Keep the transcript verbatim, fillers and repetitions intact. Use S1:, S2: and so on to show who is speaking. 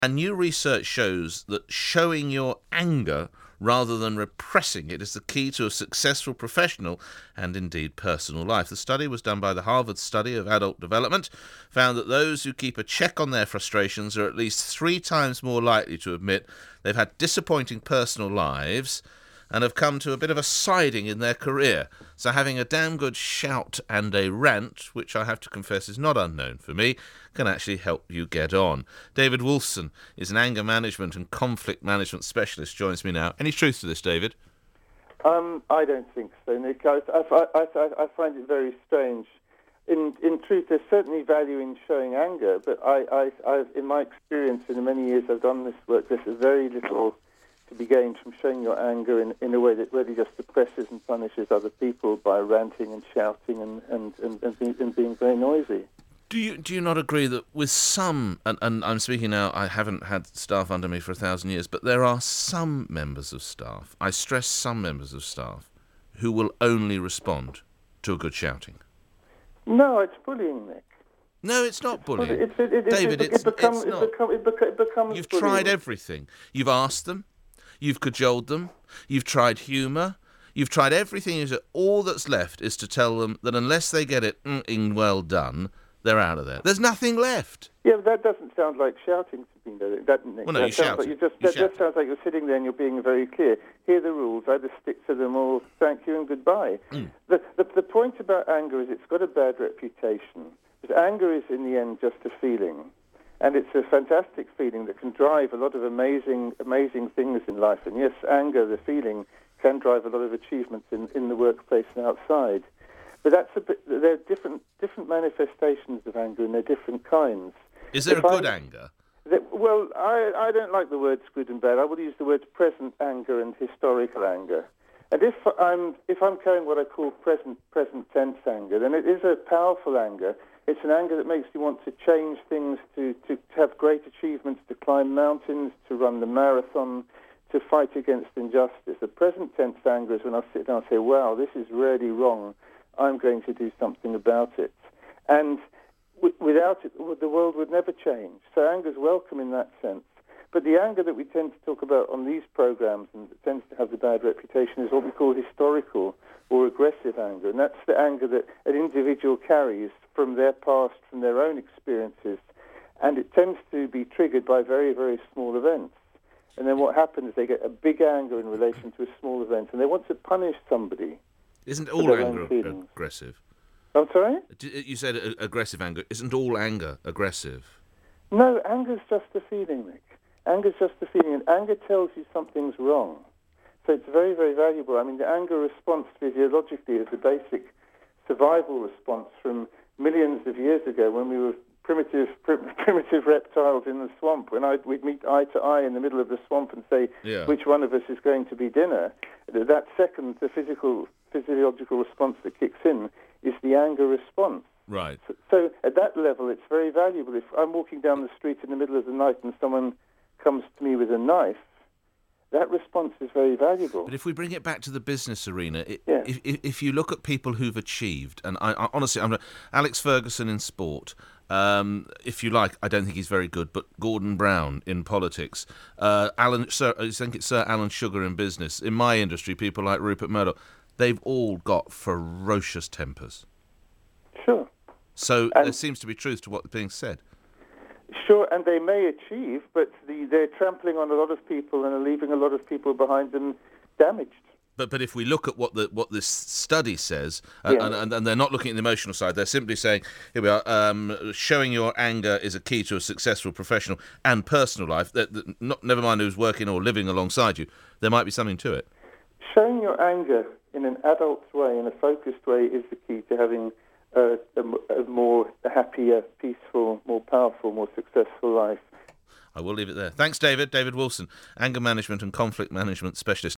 S1: And new research shows that showing your anger rather than repressing it is the key to a successful professional and indeed personal life. The study was done by the Harvard Study of Adult Development, found that those who keep a check on their frustrations are at least three times more likely to admit they've had disappointing personal lives and have come to a bit of a siding in their career. So having a damn good shout and a rant, which I have to confess is not unknown for me, can actually help you get on. David Wolfson is an anger management and conflict management specialist, joins me now. Any truth to this, David?
S2: Um, I don't think so, Nick. I, I, I, I find it very strange. In, in truth, there's certainly value in showing anger, but I, I, I've, in my experience, in the many years I've done this work, there's very little to be gained from showing your anger in, in a way that really just oppresses and punishes other people by ranting and shouting and, and, and, and, being, and being very noisy.
S1: Do you do you not agree that with some, and, and I'm speaking now, I haven't had staff under me for a thousand years, but there are some members of staff, I stress some members of staff, who will only respond to a good shouting?
S2: No, it's bullying, Nick.
S1: No, it's not bullying.
S2: It's, it, it,
S1: David,
S2: it,
S1: it's,
S2: it, become,
S1: it's
S2: it,
S1: not.
S2: become, it, beca- it becomes
S1: You've
S2: bullying.
S1: tried everything. You've asked them, you've cajoled them, you've tried humour, you've tried everything. You said, all that's left is to tell them that unless they get it mm, well done, they're out of there. There's nothing left.
S2: Yeah, but that doesn't sound like shouting to me, though. That, Nick.
S1: Well, no,
S2: that
S1: you
S2: sounds
S1: shout.
S2: Like you just,
S1: You
S2: that
S1: shout.
S2: just sounds like you're sitting there and you're being very clear. Here are the rules. Either stick to them or thank you and goodbye.
S1: Mm.
S2: The, the, the point about anger is it's got a bad reputation. Because anger is, in the end, just a feeling. And it's a fantastic feeling that can drive a lot of amazing, amazing things in life. And yes, anger, the feeling, can drive a lot of achievements in, in the workplace and outside. But that's a bit, there are different different manifestations of anger, and they're different kinds.
S1: Is there
S2: If
S1: a good
S2: I,
S1: anger?
S2: that, well, I, I don't like the words good and bad. I would use the words present anger and historical anger. And if I'm if I'm carrying what I call present present tense anger, then it is a powerful anger. It's an anger that makes you want to change things, to, to have great achievements, to climb mountains, to run the marathon, to fight against injustice. The present tense anger is when I sit down and say, wow, this is really wrong. I'm going to do something about it. And w- without it, the world would never change. So anger's welcome in that sense. But the anger that we tend to talk about on these programs and that tends to have the bad reputation is what we call historical or aggressive anger. And that's the anger that an individual carries from their past, from their own experiences. And it tends to be triggered by very, very small events. And then what happens is they get a big anger in relation to a small event, and they want to punish somebody.
S1: Isn't
S2: for
S1: all
S2: their
S1: anger
S2: own feelings.
S1: aggressive?
S2: I'm sorry?
S1: D- You said uh, aggressive anger. Isn't all anger aggressive?
S2: No, anger's just a feeling, Nick. Anger's just a feeling, and anger tells you something's wrong. So it's very, very valuable. I mean, the anger response physiologically is a basic survival response from millions of years ago when we were primitive prim- primitive reptiles in the swamp. When I'd, we'd meet eye to eye in the middle of the swamp and say,
S1: Yeah.
S2: which one of us is going to be dinner, that second, the physical physiological response that kicks in is the anger response.
S1: Right.
S2: So, so at that level, it's very valuable. If I'm walking down the street in the middle of the night and someone comes to me with a knife, that response is very valuable.
S1: But if we bring it back to the business arena, it,
S2: Yeah.
S1: if, if if you look at people who've achieved, and I, I honestly, I'm Alex Ferguson in sport. Um, if you like, I don't think he's very good, but Gordon Brown in politics, uh, Alan, Sir, I think it's Sir Alan Sugar in business. In my industry, people like Rupert Murdoch, they've all got ferocious tempers.
S2: Sure.
S1: So
S2: And-
S1: there seems to be truth to what's being said.
S2: Sure, and they may achieve, but the, they're trampling on a lot of people and are leaving a lot of people behind them damaged.
S1: But but if we look at what the what this study says, uh,
S2: Yeah.
S1: and, and and they're not looking at the emotional side, they're simply saying, here we are, um, showing your anger is a key to a successful professional and personal life. That, that not never mind who's working or living alongside you, there might be something to it.
S2: Showing your anger in an adult way, in a focused way, is the key to having a, a, a more happier, peaceful, more powerful, more successful life.
S1: I will leave it there. Thanks, David. David Wilson, anger management and conflict management specialist.